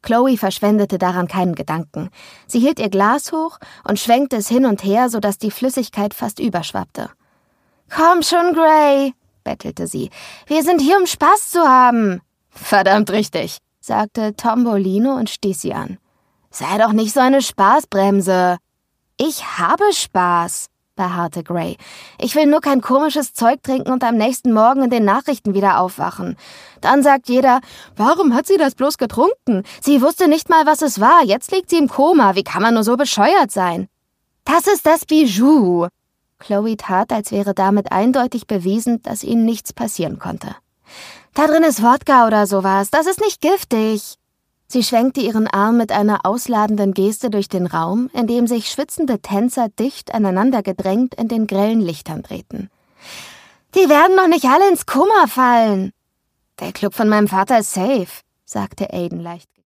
Chloe verschwendete daran keinen Gedanken. Sie hielt ihr Glas hoch und schwenkte es hin und her, sodass die Flüssigkeit fast überschwappte. »Komm schon, Gray«, bettelte sie. »Wir sind hier, um Spaß zu haben.« »Verdammt richtig«, sagte Tombolino und stieß sie an. »Sei doch nicht so eine Spaßbremse.« »Ich habe Spaß«, beharrte Gray. »Ich will nur kein komisches Zeug trinken und am nächsten Morgen in den Nachrichten wieder aufwachen. Dann sagt jeder, warum hat sie das bloß getrunken? Sie wusste nicht mal, was es war. Jetzt liegt sie im Koma. Wie kann man nur so bescheuert sein?« »Das ist das Bijou.« Chloe tat, als wäre damit eindeutig bewiesen, dass ihnen nichts passieren konnte. »Da drin ist Wodka oder sowas. Das ist nicht giftig.« Sie schwenkte ihren Arm mit einer ausladenden Geste durch den Raum, in dem sich schwitzende Tänzer dicht aneinander gedrängt in den grellen Lichtern drehten. »Die werden doch nicht alle ins Koma fallen.« »Der Club von meinem Vater ist safe«, sagte Aiden leicht.